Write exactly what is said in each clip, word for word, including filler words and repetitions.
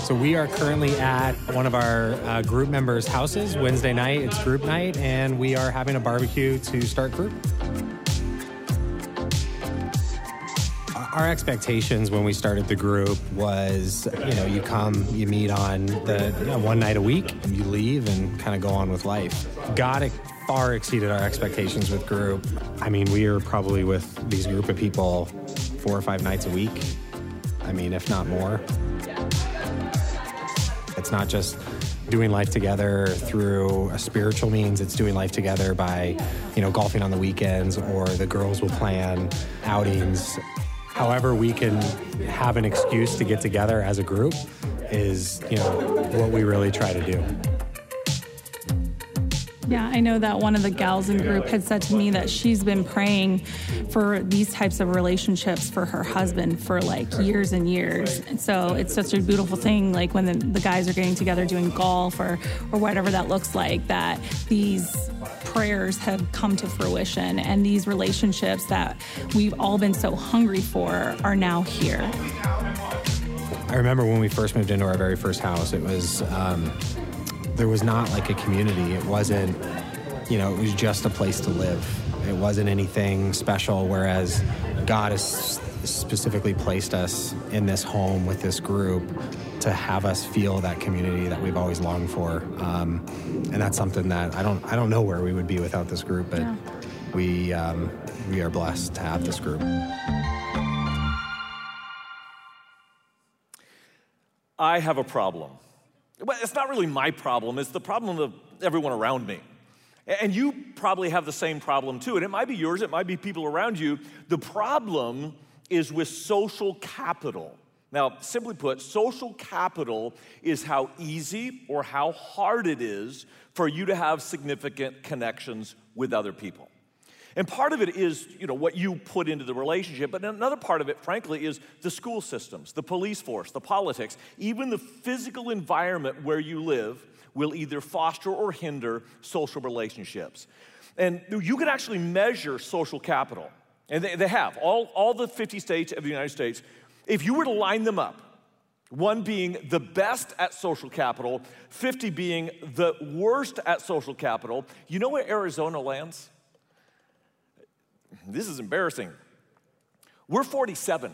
So we are currently at one of our uh, group members' houses. Wednesday night, it's group night, and we are having a barbecue to start group. Our expectations when we started the group was, you know, you come, you meet on the you know, one night a week, and you leave and kind of go on with life. God far exceeded our expectations with group. I mean, we are probably with these group of people four or five nights a week. I mean, if not more. It's not just doing life together through a spiritual means. It's doing life together by, you know, golfing on the weekends, or the girls will plan outings. However we can have an excuse to get together as a group is, you know, what we really try to do. Yeah, I know that one of the gals in group had said to me that she's been praying for these types of relationships for her husband for like years and years. And so it's such a beautiful thing, like when the, the guys are getting together doing golf or, or whatever that looks like, that these prayers have come to fruition, and these relationships that we've all been so hungry for are now here. I remember when we first moved into our very first house, it was... Um, there was not like a community. It wasn't, you know, it was just a place to live. It wasn't anything special, whereas God has specifically placed us in this home with this group to have us feel that community that we've always longed for. Um, and that's something that I don't, I don't know where we would be without this group, but yeah. we, um, we are blessed to have this group. I have a problem. But it's not really my problem. It's the problem of everyone around me. And you probably have the same problem too. And it might be yours. It might be people around you. The problem is with social capital. Now, simply put, social capital is how easy or how hard it is for you to have significant connections with other people. And part of it is, you know, what you put into the relationship, but another part of it, frankly, is the school systems, the police force, the politics, even the physical environment where you live will either foster or hinder social relationships. And you can actually measure social capital, and they, they have, all, all the fifty states of the United States. If you were to line them up, one being the best at social capital, fifty being the worst at social capital, you know where Arizona lands? This is embarrassing. We're forty-seven.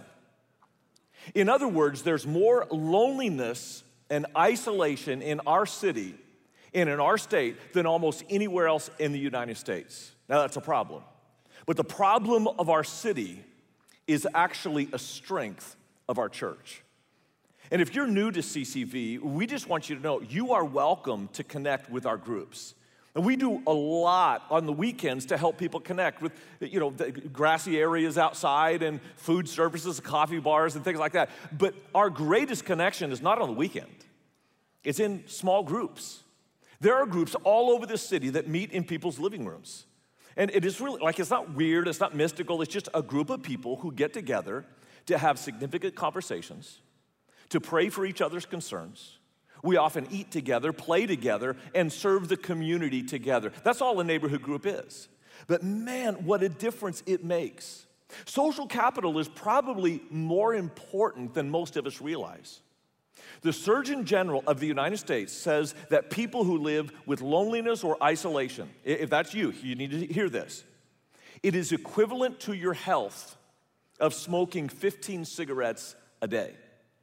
In other words, there's more loneliness and isolation in our city and in our state than almost anywhere else in the United States. Now, that's a problem. But the problem of our city is actually a strength of our church. And if you're new to C C V, we just want you to know you are welcome to connect with our groups. And we do a lot on the weekends to help people connect with, you know, the grassy areas outside and food services, coffee bars, and things like that. But our greatest connection is not on the weekend. It's in small groups. There are groups all over this city that meet in people's living rooms. And it is really, like, it's not weird, it's not mystical, it's just a group of people who get together to have significant conversations, to pray for each other's concerns. We often eat together, play together, and serve the community together. That's all a neighborhood group is. But man, what a difference it makes. Social capital is probably more important than most of us realize. The Surgeon General of the United States says that people who live with loneliness or isolation, if that's you, you need to hear this, it is equivalent to your health of smoking fifteen cigarettes a day.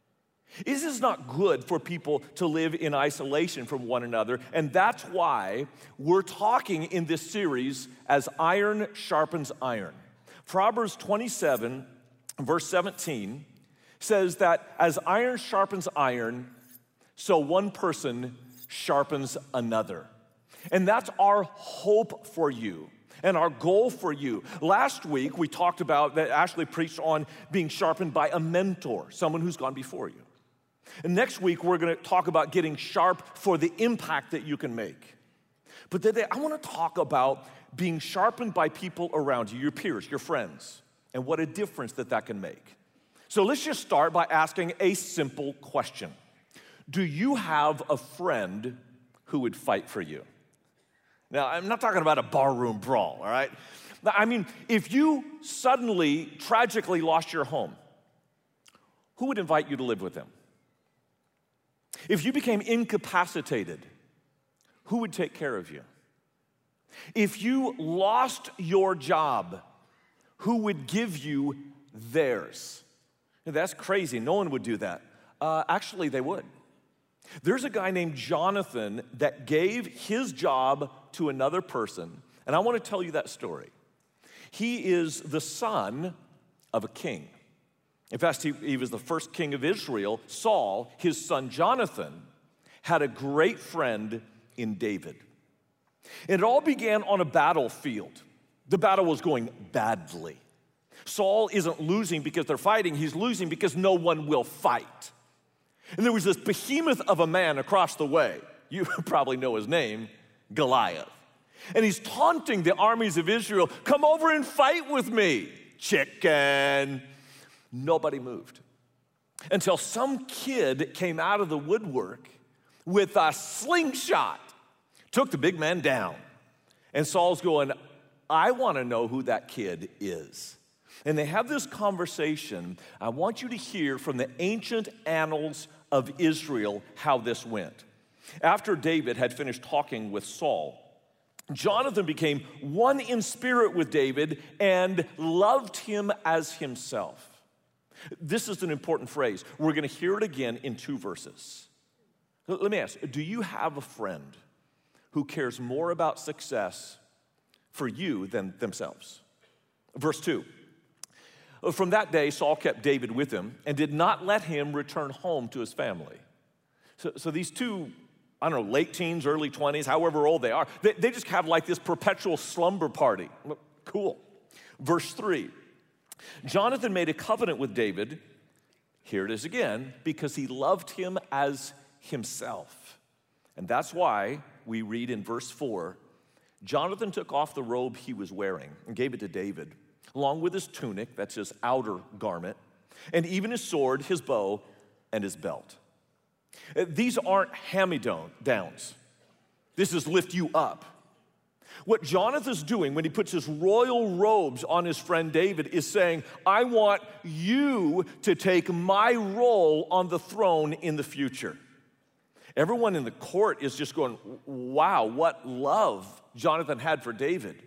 This is not good for people to live in isolation from one another, and that's why we're talking in this series as iron sharpens iron. Proverbs twenty-seven, verse seventeen, says that as iron sharpens iron, so one person sharpens another. And that's our hope for you and our goal for you. Last week, we talked about, that Ashley preached on being sharpened by a mentor, someone who's gone before you. And next week, we're going to talk about getting sharp for the impact that you can make. But today, I want to talk about being sharpened by people around you, your peers, your friends, and what a difference that that can make. So let's just start by asking a simple question. Do you have a friend who would fight for you? Now, I'm not talking about a barroom brawl, all right? I mean, if you suddenly, tragically lost your home, who would invite you to live with them? If you became incapacitated, who would take care of you? If you lost your job, who would give you theirs? Now, that's crazy. No one would do that. Uh, actually, they would. There's a guy named Jonathan that gave his job to another person, and I want to tell you that story. He is the son of a king. In fact, he, he was the first king of Israel. Saul, his son Jonathan, had a great friend in David. It all began on a battlefield. The battle was going badly. Saul isn't losing because they're fighting. He's losing because no one will fight. And there was this behemoth of a man across the way. You probably know his name, Goliath. And he's taunting the armies of Israel, come over and fight with me, chicken. Nobody moved until some kid came out of the woodwork with a slingshot, took the big man down. And Saul's going, I want to know who that kid is. And they have this conversation. I want you to hear from the ancient annals of Israel how this went. After David had finished talking with Saul, Jonathan became one in spirit with David and loved him as himself. This is an important phrase. We're going to hear it again in two verses. Let me ask, do you have a friend who cares more about success for you than themselves? Verse two. From that day, Saul kept David with him and did not let him return home to his family. So, so these two, I don't know, late teens, early twenties, however old they are, they, they just have like this perpetual slumber party. Cool. Verse three. Jonathan made a covenant with David, here it is again, because he loved him as himself. And that's why we read in verse four, Jonathan took off the robe he was wearing and gave it to David, along with his tunic, that's his outer garment, and even his sword, his bow, and his belt. These aren't hand-me-downs. This is lift you up. What Jonathan's doing when he puts his royal robes on his friend David is saying, I want you to take my role on the throne in the future. Everyone in the court is just going, wow, what love Jonathan had for David.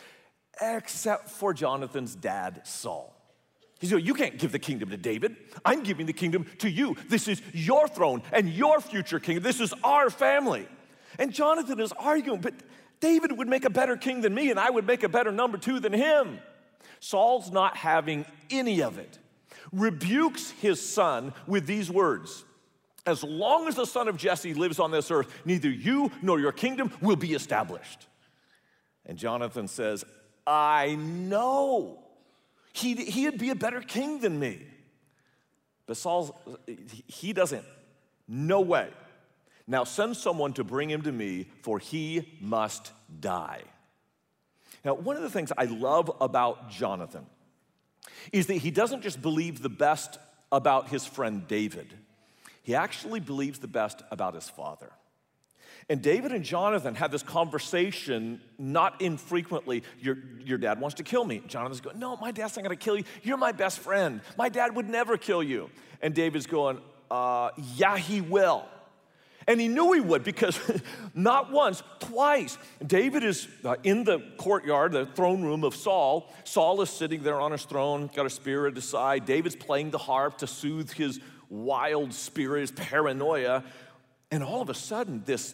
Except for Jonathan's dad, Saul. He's going, you can't give the kingdom to David. I'm giving the kingdom to you. This is your throne and your future kingdom. This is our family. And Jonathan is arguing, but David would make a better king than me, and I would make a better number two than him. Saul's not having any of it. Rebukes his son with these words. As long as the son of Jesse lives on this earth, neither you nor your kingdom will be established. And Jonathan says, I know. He'd, he'd be a better king than me. But Saul, he doesn't. No way. Now send someone to bring him to me, for he must die. Now, one of the things I love about Jonathan is that he doesn't just believe the best about his friend David. He actually believes the best about his father. And David and Jonathan had this conversation not infrequently. Your, your dad wants to kill me. Jonathan's going, no, my dad's not going to kill you. You're my best friend. My dad would never kill you. And David's going, uh, yeah, he will. And he knew he would because not once, twice. David is uh, in the courtyard, the throne room of Saul. Saul is sitting there on his throne, got a spear at his side. David's playing the harp to soothe his wild spirit, his paranoia. And all of a sudden, this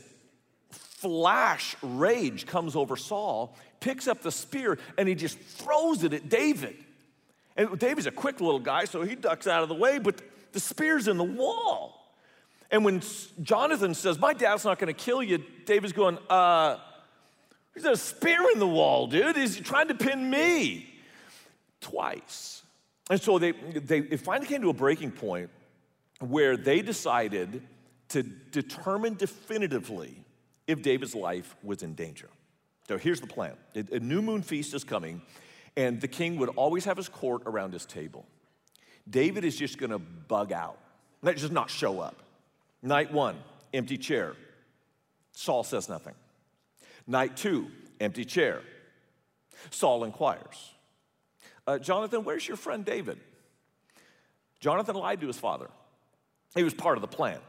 flash rage comes over Saul, picks up the spear, and he just throws it at David. And David's a quick little guy, so he ducks out of the way, but the spear's in the wall. And when Jonathan says, my dad's not going to kill you, David's going, uh, there's a spear in the wall, dude. He's trying to pin me. Twice. And so they, they it finally came to a breaking point where they decided to determine definitively if David's life was in danger. So here's the plan. A new moon feast is coming, and the king would always have his court around his table. David is just going to bug out, just not show up. Night one, empty chair. Saul says nothing. Night two, empty chair. Saul inquires. Uh, Jonathan, where's your friend David? Jonathan lied to his father. He was part of the plan.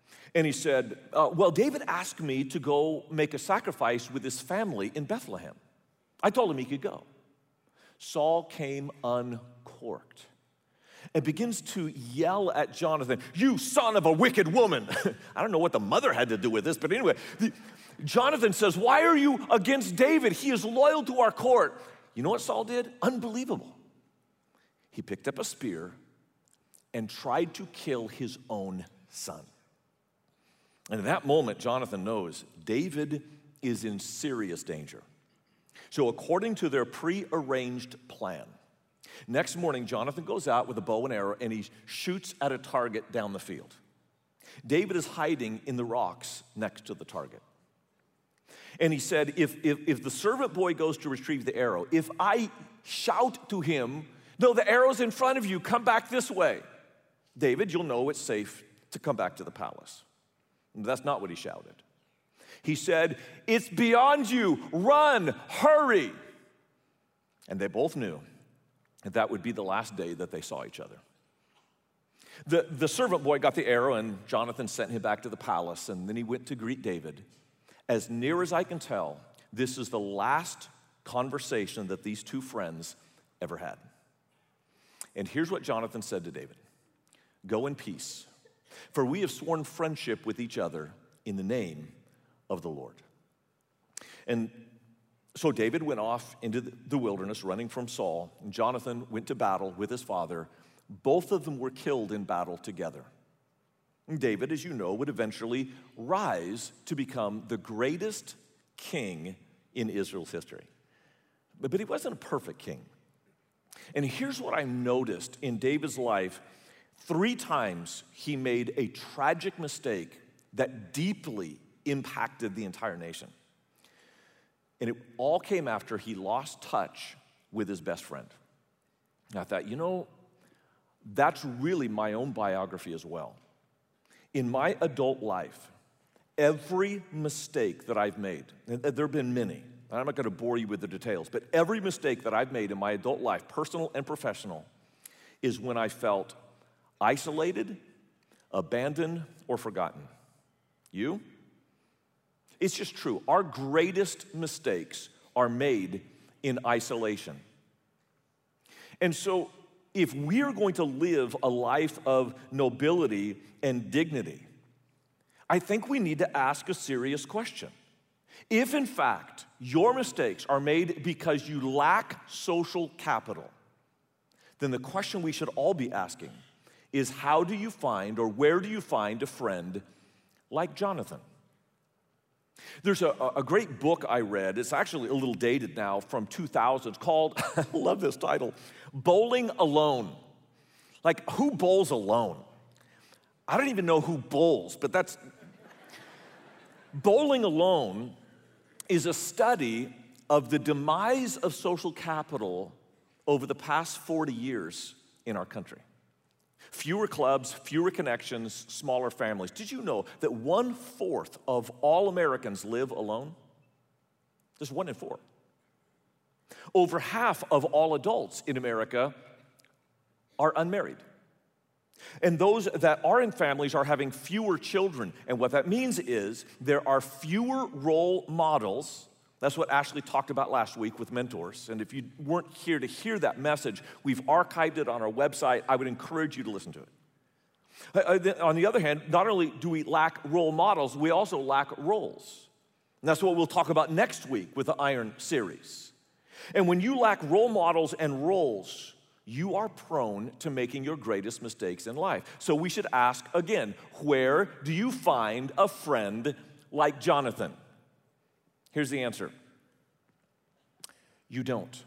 And he said, uh, well, David asked me to go make a sacrifice with his family in Bethlehem. I told him he could go. Saul came uncorked and begins to yell at Jonathan, you son of a wicked woman. I don't know what the mother had to do with this, but anyway, the, Jonathan says, why are you against David? He is loyal to our court. You know what Saul did? Unbelievable. He picked up a spear and tried to kill his own son. And at that moment, Jonathan knows David is in serious danger. So according to their prearranged plan, next morning, Jonathan goes out with a bow and arrow and he shoots at a target down the field. David is hiding in the rocks next to the target. And he said, if, if, if the servant boy goes to retrieve the arrow, if I shout to him, no, the arrow's in front of you, come back this way. David, you'll know it's safe to come back to the palace. And that's not what he shouted. He said, it's beyond you, run, hurry. And they both knew that that would be the last day that they saw each other. The, the servant boy got the arrow and Jonathan sent him back to the palace and then he went to greet David. As near as I can tell, this is the last conversation that these two friends ever had. And here's what Jonathan said to David. Go in peace, for we have sworn friendship with each other in the name of the Lord. And so David went off into the wilderness running from Saul, and Jonathan went to battle with his father. Both of them were killed in battle together. And David, as you know, would eventually rise to become the greatest king in Israel's history. But, but he wasn't a perfect king. And here's what I noticed in David's life. Three times he made a tragic mistake that deeply impacted the entire nation. And it all came after he lost touch with his best friend. And I thought, you know, that's really my own biography as well. In my adult life, every mistake that I've made, and there have been many, I'm not going to bore you with the details, but every mistake that I've made in my adult life, personal and professional, is when I felt isolated, abandoned, or forgotten. You? It's just true. Our greatest mistakes are made in isolation. And so, if we are going to live a life of nobility and dignity, I think we need to ask a serious question. If, in fact, your mistakes are made because you lack social capital, then the question we should all be asking is how do you find or where do you find a friend like Jonathan? There's a, a great book I read. It's actually a little dated now, from two thousand. It's called, I love this title, Bowling Alone. Like, who bowls alone? I don't even know who bowls, but that's... Bowling Alone is a study of the demise of social capital over the past forty years in our country. Fewer clubs, fewer connections, smaller families. Did you know that one-fourth of all Americans live alone? Just one in four. Over half of all adults in America are unmarried. And those that are in families are having fewer children. And what that means is there are fewer role models. That's what Ashley talked about last week with mentors. And if you weren't here to hear that message, we've archived it on our website. I would encourage you to listen to it. On the other hand, not only do we lack role models, we also lack roles. And that's what we'll talk about next week with the Iron series. And when you lack role models and roles, you are prone to making your greatest mistakes in life. So we should ask again, where do you find a friend like Jonathan? Here's the answer. You don't.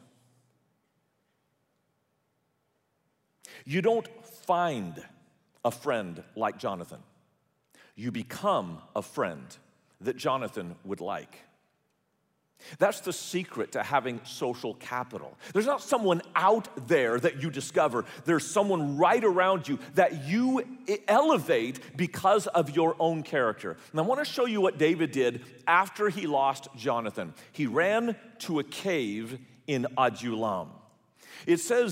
You don't find a friend like Jonathan. You become a friend that Jonathan would like. That's the secret to having social capital. There's not someone out there that you discover. There's someone right around you that you elevate because of your own character. And I want to show you what David did after he lost Jonathan. He ran to a cave in Adullam. It says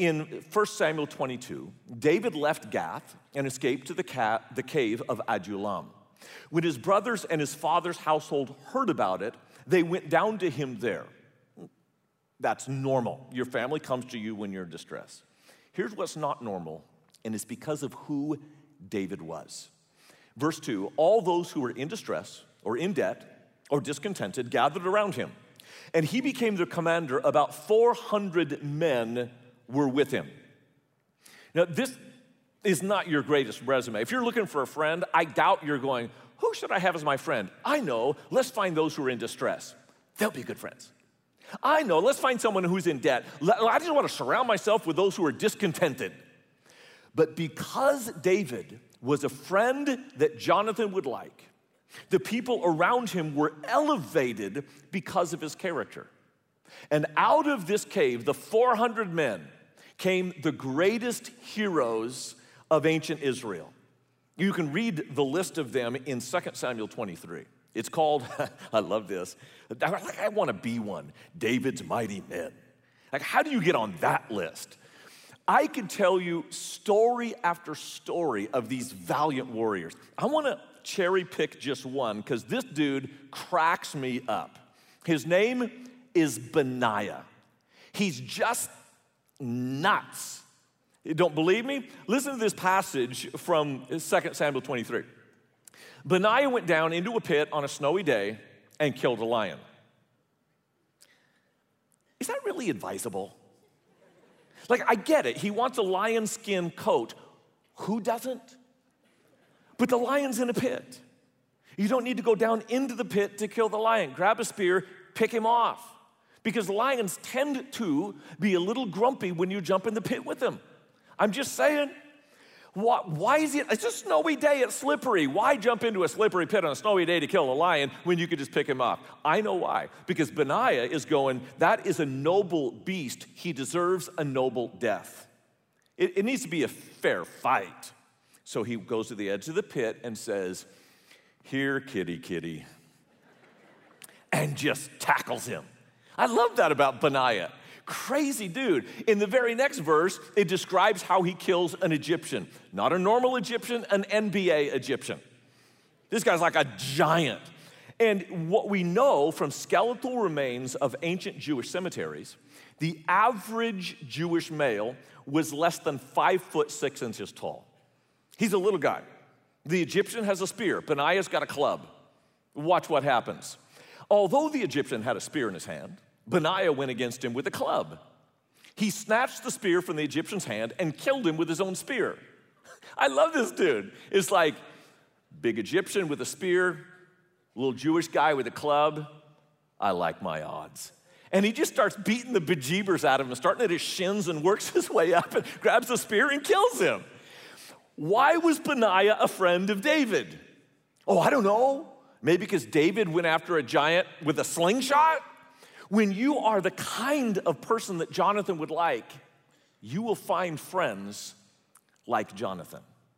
in First Samuel twenty-two, David left Gath and escaped to the, ca- the cave of Adullam. When his brothers and his father's household heard about it, they went down to him there. That's normal. Your family comes to you when you're in distress. Here's what's not normal, and it's because of who David was. Verse two, all those who were in distress or in debt or discontented gathered around him, and he became their commander. About four hundred men were with him. Now, this is not your greatest resume. If you're looking for a friend, I doubt you're going, who should I have as my friend? I know, let's find those who are in distress. They'll be good friends. I know, let's find someone who's in debt. I just want to surround myself with those who are discontented. But because David was a friend that Jonathan would like, the people around him were elevated because of his character. And out of this cave, the four hundred men, came the greatest heroes of ancient Israel. You can read the list of them in Second Samuel twenty-three. It's called, I love this, like I want to be one, David's Mighty Men. Like, how do you get on that list? I could tell you story after story of these valiant warriors. I want to cherry pick just one because this dude cracks me up. His name is Benaiah. He's just nuts. You don't believe me? Listen to this passage from Second Samuel twenty-three. Benaiah went down into a pit on a snowy day and killed a lion. Is that really advisable? Like, I get it. He wants a lion skin coat. Who doesn't? But the lion's in a pit. You don't need to go down into the pit to kill the lion. Grab a spear, pick him off. Because lions tend to be a little grumpy when you jump in the pit with them. I'm just saying. Why, why is it, it's a snowy day, it's slippery. Why jump into a slippery pit on a snowy day to kill a lion when you could just pick him off? I know why. Because Benaiah is going, that is a noble beast. He deserves a noble death. It, it needs to be a fair fight. So he goes to the edge of the pit and says, here, kitty, kitty, and just tackles him. I love that about Benaiah. Crazy dude. In the very next verse, it describes how he kills an Egyptian. Not a normal Egyptian, an N B A Egyptian. This guy's like a giant. And what we know from skeletal remains of ancient Jewish cemeteries, the average Jewish male was less than five foot six inches tall. He's a little guy. The Egyptian has a spear. Benaiah's got a club. Watch what happens. Although the Egyptian had a spear in his hand, Benaiah went against him with a club. He snatched the spear from the Egyptian's hand and killed him with his own spear. I love this dude. It's like big Egyptian with a spear, little Jewish guy with a club. I like my odds. And he just starts beating the bejeebers out of him, starting at his shins and works his way up and grabs the spear and kills him. Why was Benaiah a friend of David? Oh, I don't know. Maybe because David went after a giant with a slingshot? When you are the kind of person that Jonathan would like, you will find friends like Jonathan.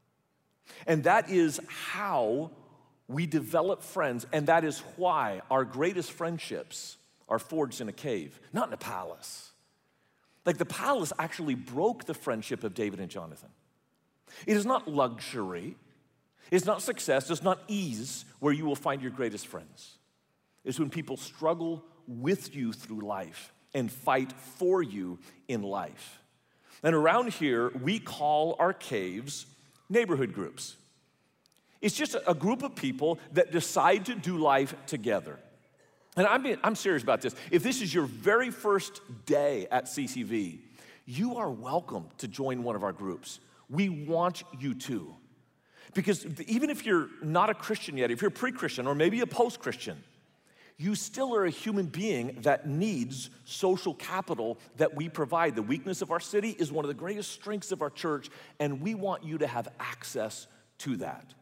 And that is how we develop friends, and that is why our greatest friendships are forged in a cave, not in a palace. Like the palace actually broke the friendship of David and Jonathan. It is not luxury, it's not success, it's not ease where you will find your greatest friends. It's when people struggle with you through life and fight for you in life. And around here, we call our caves neighborhood groups. It's just a group of people that decide to do life together. And I'm, being, I'm serious about this. If this is your very first day at C C V, you are welcome to join one of our groups. We want you to. Because even if you're not a Christian yet, if you're pre-Christian or maybe a post-Christian, you still are a human being that needs social capital that we provide. The weakness of our city is one of the greatest strengths of our church, and we want you to have access to that.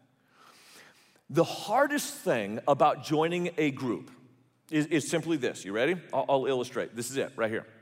The hardest thing about joining a group is, is simply this. You ready? I'll, I'll illustrate. This is it right here.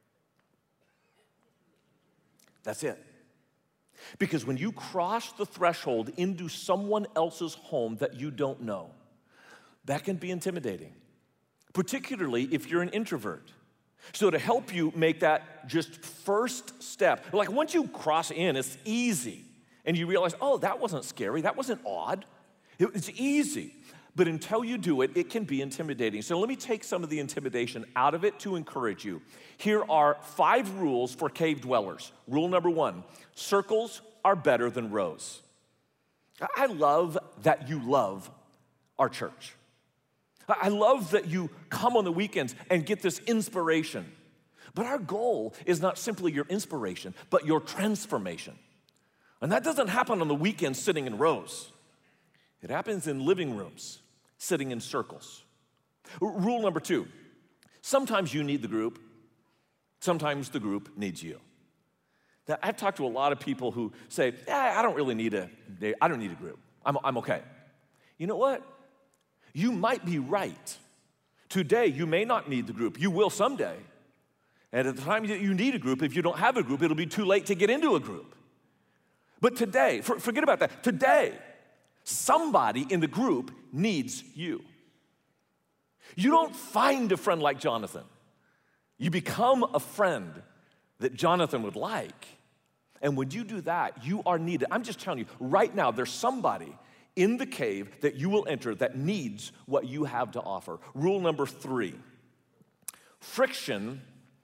That's it. Because when you cross the threshold into someone else's home that you don't know, that can be intimidating, particularly if you're an introvert. So to help you make that just first step, like once you cross in, it's easy. And you realize, oh, that wasn't scary, that wasn't odd. It, it's easy. But until you do it, it can be intimidating. So let me take some of the intimidation out of it to encourage you. Here are five rules for cave dwellers. Rule number one, circles are better than rows. I love that you love our church. I love that you come on the weekends and get this inspiration. But our goal is not simply your inspiration, but your transformation. And that doesn't happen on the weekends sitting in rows. It happens in living rooms, sitting in circles. Rule number two, sometimes you need the group, sometimes the group needs you. Now, I've talked to a lot of people who say, yeah, I don't really need a, I don't need a group. I'm, I'm okay. You know what? You might be right. Today, you may not need the group. You will someday. And at the time that you need a group, if you don't have a group, it'll be too late to get into a group. But today, for, forget about that. Today, somebody in the group needs you. You don't find a friend like Jonathan. You become a friend that Jonathan would like. And when you do that, you are needed. I'm just telling you, right now, there's somebody in the cave that you will enter that needs what you have to offer. Rule number three, friction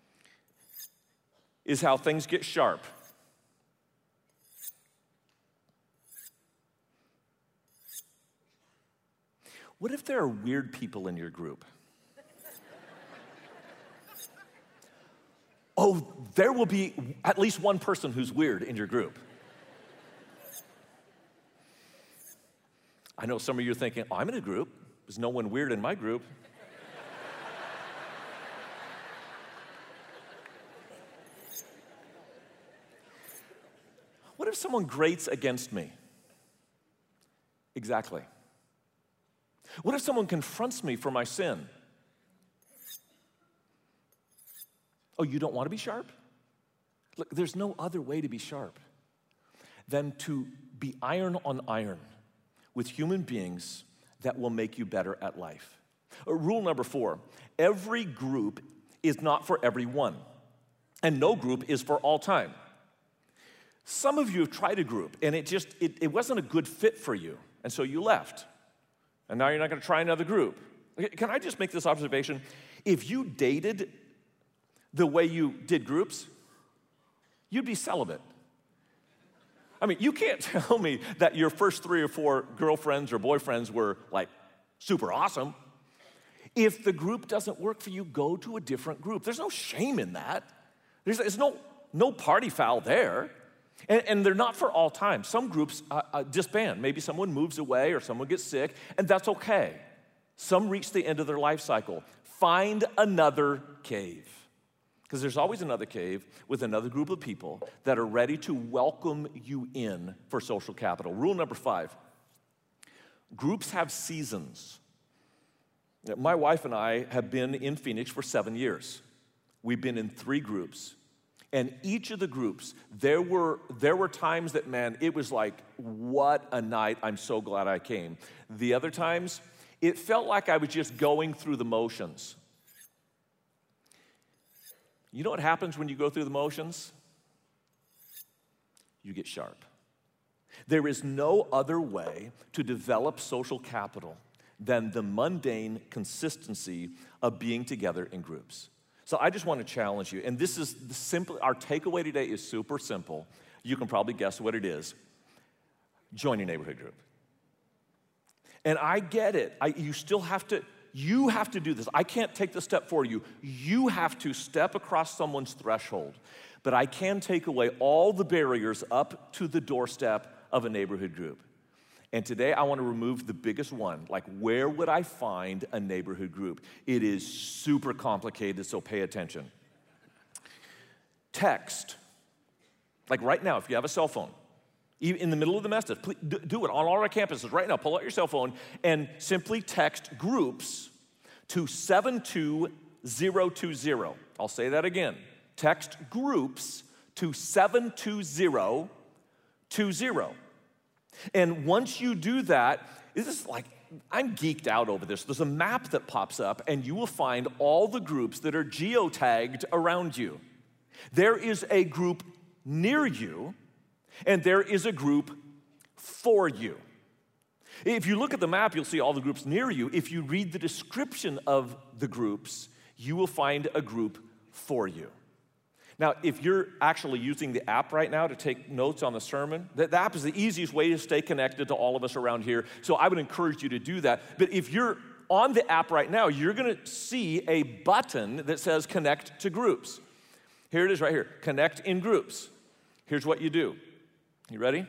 is how things get sharp. What if there are weird people in your group? Oh, there will be at least one person who's weird in your group. I know some of you are thinking, oh, I'm in a group. There's no one weird in my group. What if someone grates against me? Exactly. What if someone confronts me for my sin? Oh, you don't want to be sharp? Look, there's no other way to be sharp than to be iron on iron with human beings that will make you better at life. Uh, rule number four, every group is not for everyone, and no group is for all time. Some of you have tried a group, and it just, it, it wasn't a good fit for you, and so you left. And now you're not going to try another group. Can I just make this observation? If you dated the way you did groups, you'd be celibate. I mean, you can't tell me that your first three or four girlfriends or boyfriends were like super awesome. If the group doesn't work for you, go to a different group. There's no shame in that. There's, there's no, no party foul there. And, and they're not for all time. Some groups uh, uh, disband. Maybe someone moves away or someone gets sick, and that's okay. Some reach the end of their life cycle. Find another cave. Because there's always another cave with another group of people that are ready to welcome you in for social capital. Rule number five, groups have seasons. My wife and I have been in Phoenix for seven years. We've been in three groups. And each of the groups, there were, there were times that, man, it was like, what a night, I'm so glad I came. The other times, it felt like I was just going through the motions. You know what happens when you go through the motions? You get sharp. There is no other way to develop social capital than the mundane consistency of being together in groups. So I just want to challenge you, and this is the simple, our takeaway today is super simple. You can probably guess what it is. Join your neighborhood group. And I get it. I, you still have to, you have to do this. I can't take the step for you. You have to step across someone's threshold. But I can take away all the barriers up to the doorstep of a neighborhood group. And today I want to remove the biggest one. Like, where would I find a neighborhood group? It is super complicated, so pay attention. Text. Like right now, if you have a cell phone, in the middle of the message, please do it on all our campuses right now. Pull out your cell phone and simply text groups to seven two zero two zero. I'll say that again. Text groups to seven two zero two zero. And once you do that, this is like I'm geeked out over this. There's a map that pops up, and you will find all the groups that are geotagged around you. There is a group near you, and there is a group for you. If you look at the map, you'll see all the groups near you. If you read the description of the groups, you will find a group for you. Now, if you're actually using the app right now to take notes on the sermon, the app is the easiest way to stay connected to all of us around here, so I would encourage you to do that. But if you're on the app right now, you're gonna see a button that says Connect to Groups. Here it is right here, Connect in Groups. Here's what you do. You ready?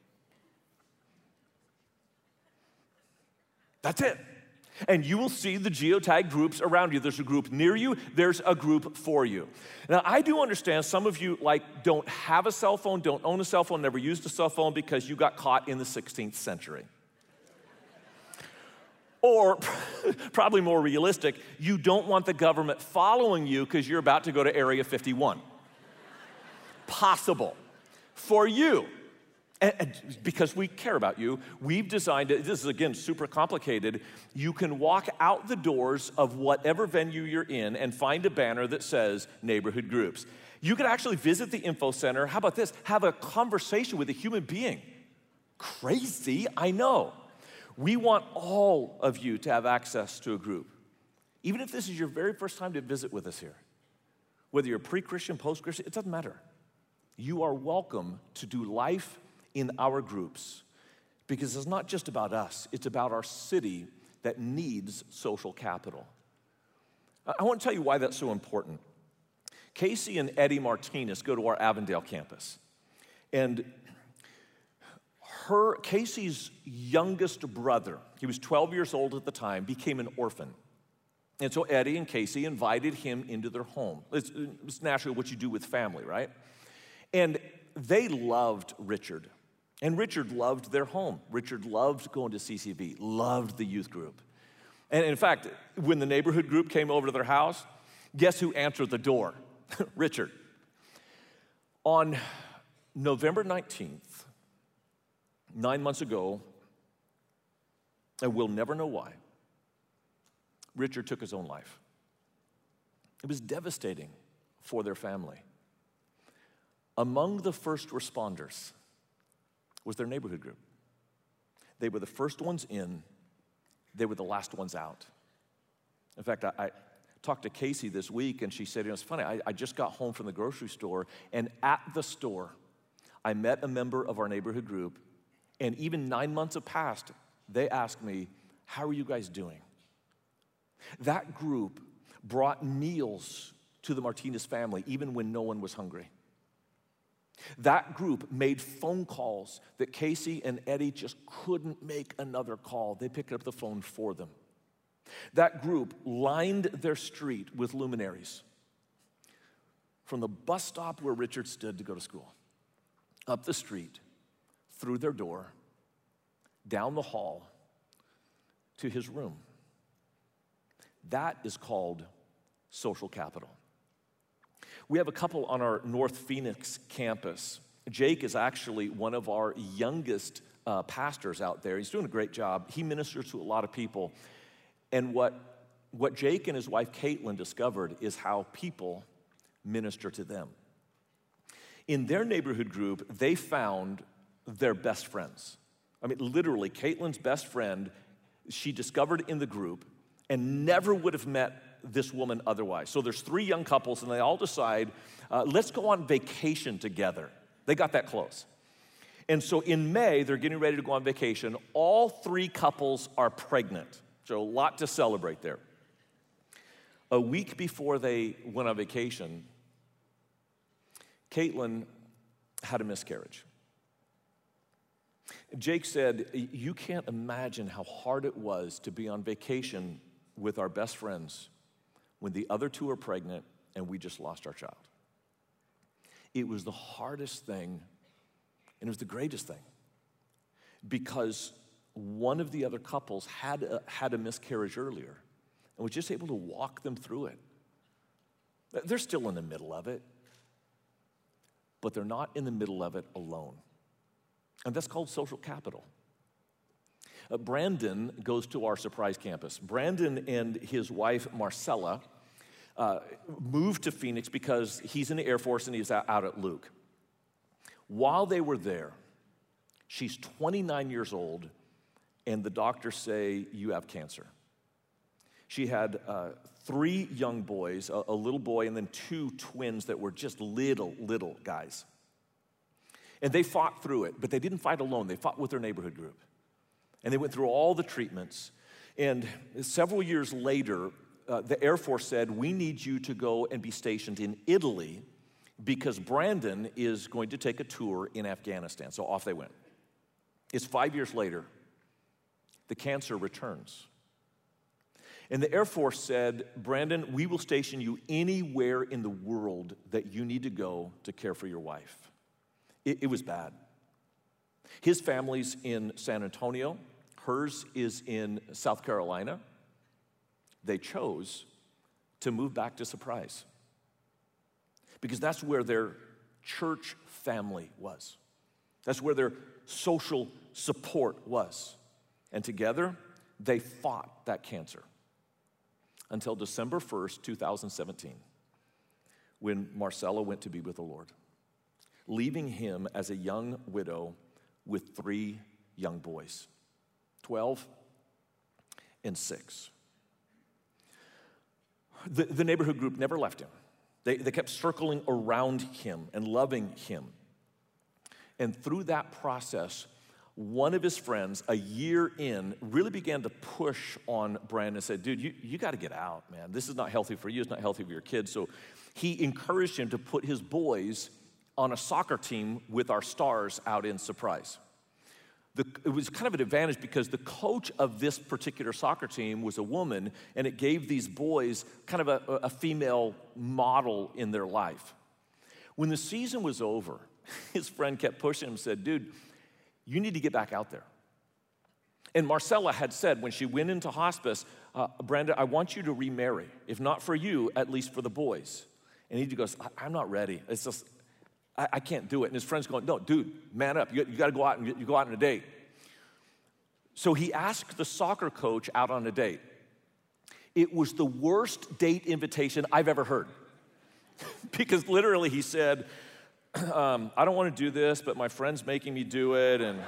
That's it. And you will see the geotag groups around you. There's a group near you, there's a group for you. Now, I do understand some of you like don't have a cell phone, don't own a cell phone, never used a cell phone because you got caught in the sixteenth century. Or, probably more realistic, you don't want the government following you because you're about to go to Area fifty-one. Possible. For you. And, and because we care about you, we've designed it. This is, again, super complicated. You can walk out the doors of whatever venue you're in and find a banner that says neighborhood groups. You can actually visit the info center. How about this? Have a conversation with a human being. Crazy, I know. We want all of you to have access to a group. Even if this is your very first time to visit with us here. Whether you're pre-Christian, post-Christian, it doesn't matter. You are welcome to do life in our groups, because it's not just about us, it's about our city that needs social capital. I want to tell you why that's so important. Casey and Eddie Martinez go to our Avondale campus, and her, Casey's youngest brother, he was twelve years old at the time, became an orphan. And so Eddie and Casey invited him into their home. It's, it's naturally what you do with family, right? And they loved Richard. And Richard loved their home. Richard loved going to C C V, loved the youth group. And in fact, when the neighborhood group came over to their house, guess who answered the door? Richard. On November nineteenth, nine months ago, and we'll never know why, Richard took his own life. It was devastating for their family. Among the first responders was their neighborhood group. They were the first ones in, they were the last ones out. In fact, I, I talked to Casey this week, and she said, you know, it's funny, I, I just got home from the grocery store, and at the store, I met a member of our neighborhood group, and even nine months have passed, they asked me, how are you guys doing? That group brought meals to the Martinez family, even when no one was hungry. That group made phone calls that Casey and Eddie just couldn't make another call. They picked up the phone for them. That group lined their street with luminaries. From the bus stop where Richard stood to go to school, up the street, through their door, down the hall, to his room. That is called social capital. We have a couple on our North Phoenix campus. Jake is actually one of our youngest uh, pastors out there. He's doing a great job. He ministers to a lot of people. And what, what Jake and his wife Caitlin discovered is how people minister to them. In their neighborhood group, they found their best friends. I mean, literally, Caitlin's best friend, she discovered in the group and never would have met this woman otherwise. So there's three young couples, and they all decide, uh, let's go on vacation together. They got that close. And so in May, they're getting ready to go on vacation. All three couples are pregnant. So a lot to celebrate there. A week before they went on vacation, Caitlin had a miscarriage. Jake said, you can't imagine how hard it was to be on vacation with our best friends when the other two are pregnant and we just lost our child. It was the hardest thing, and it was the greatest thing, because one of the other couples had a, had a miscarriage earlier and was just able to walk them through it. They're still in the middle of it, but they're not in the middle of it alone. And that's called social capital. Uh, Brandon goes to our Surprise campus. Brandon and his wife, Marcella, uh, moved to Phoenix because he's in the Air Force and he's out at Luke. While they were there, she's twenty-nine years old, and the doctors say, you have cancer. She had uh, three young boys, a, a little boy and then two twins that were just little, little guys. And they fought through it, but they didn't fight alone. They fought with their neighborhood group. And they went through all the treatments. And several years later, uh, the Air Force said, we need you to go and be stationed in Italy because Brandon is going to take a tour in Afghanistan. So off they went. It's five years later. The cancer returns. And the Air Force said, Brandon, we will station you anywhere in the world that you need to go to care for your wife. It, it was bad. His family's in San Antonio. Hers is in South Carolina. They chose to move back to Surprise because that's where their church family was. That's where their social support was. And together, they fought that cancer until December first, two thousand seventeen, when Marcella went to be with the Lord, leaving him as a young widow with three young boys, twelve and six. The, the neighborhood group never left him. They, they kept circling around him and loving him. And through that process, one of his friends, a year in, really began to push on Brandon and said, dude, you, you got to get out, man. This is not healthy for you. It's not healthy for your kids. So he encouraged him to put his boys on a soccer team with our stars out in Surprise. The, it was kind of an advantage because the coach of this particular soccer team was a woman, and it gave these boys kind of a, a female model in their life. When the season was over, his friend kept pushing him and said, dude, you need to get back out there. And Marcella had said when she went into hospice, uh, Brandon, I want you to remarry. If not for you, at least for the boys. And he goes, I'm not ready. It's just, I, I can't do it. And his friend's going, no, dude, man up. You, you got to go out and you go out on a date. So he asked the soccer coach out on a date. It was the worst date invitation I've ever heard. Because literally he said, Um, I don't want to do this, but my friend's making me do it, and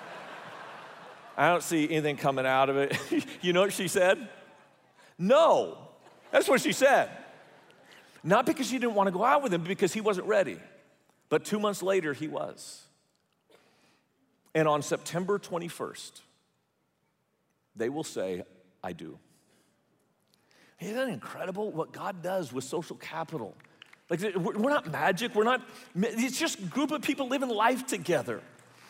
I don't see anything coming out of it. You know what she said? No. That's what she said. Not because she didn't want to go out with him, but because he wasn't ready. But two months later, he was. And on September twenty-first, they will say, I do. Isn't that incredible what God does with social capital? Like, we're not magic, we're not, it's just a group of people living life together.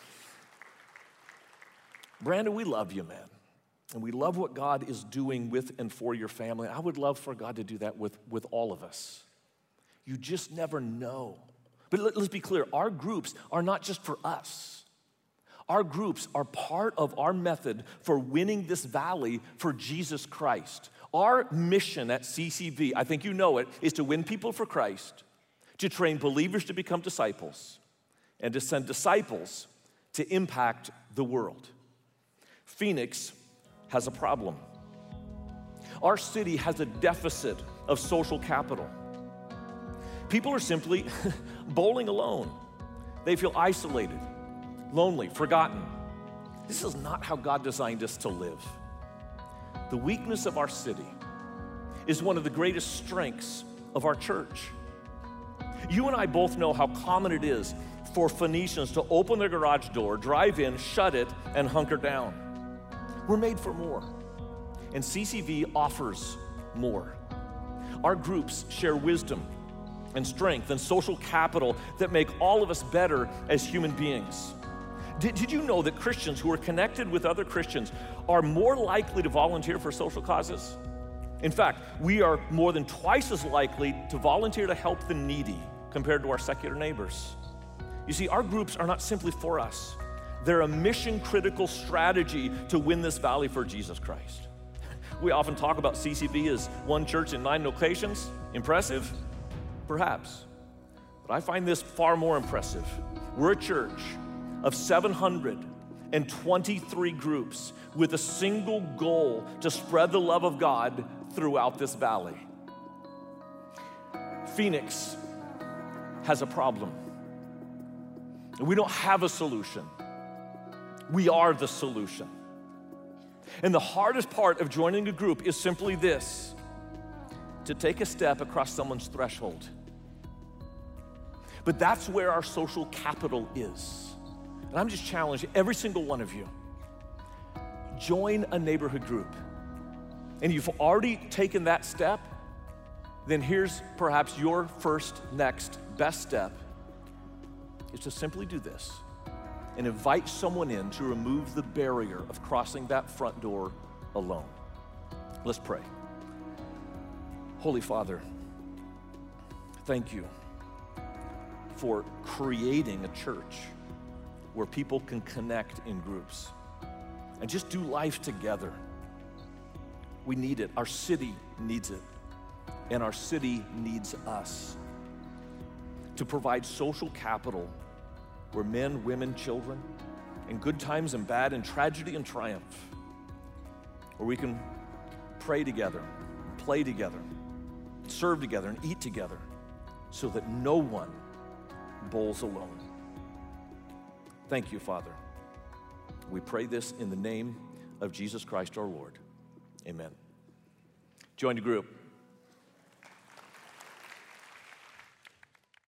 Brandon, we love you, man. And we love what God is doing with and for your family. I would love for God to do that with, with all of us. You just never know. But let, let's be clear, our groups are not just for us. Our groups are part of our method for winning this valley for Jesus Christ. Our mission at C C V, I think you know it, is to win people for Christ, to train believers to become disciples, and to send disciples to impact the world. Phoenix has a problem. Our city has a deficit of social capital. People are simply bowling alone. They feel isolated, lonely, forgotten. This is not how God designed us to live. The weakness of our city is one of the greatest strengths of our church. You and I both know how common it is for Phoenicians to open their garage door, drive in, shut it, and hunker down. We're made for more, and C C V offers more. Our groups share wisdom and strength and social capital that make all of us better as human beings. Did, did you know that Christians who are connected with other Christians are more likely to volunteer for social causes? In fact, we are more than twice as likely to volunteer to help the needy compared to our secular neighbors. You see, our groups are not simply for us. They're a mission-critical strategy to win this valley for Jesus Christ. We often talk about C C V as one church in nine locations. Impressive? Perhaps. But I find this far more impressive. We're a church of seven hundred and twenty-three groups with a single goal to spread the love of God throughout this valley. Phoenix has a problem. We don't have a solution. We are the solution. And the hardest part of joining a group is simply this: to take a step across someone's threshold. But that's where our social capital is. And I'm just challenging every single one of you. Join a neighborhood group. And you've already taken that step, then here's perhaps your first, next, best step is to simply do this and invite someone in to remove the barrier of crossing that front door alone. Let's pray. Holy Father, thank you for creating a church where people can connect in groups and just do life together. We need it. Our city needs it. And our city needs us to provide social capital where men, women, children, in good times and bad, in tragedy and triumph, where we can pray together, play together, serve together, and eat together so that no one bowls alone. Thank you, Father. We pray this in the name of Jesus Christ our Lord. Amen. Join the group.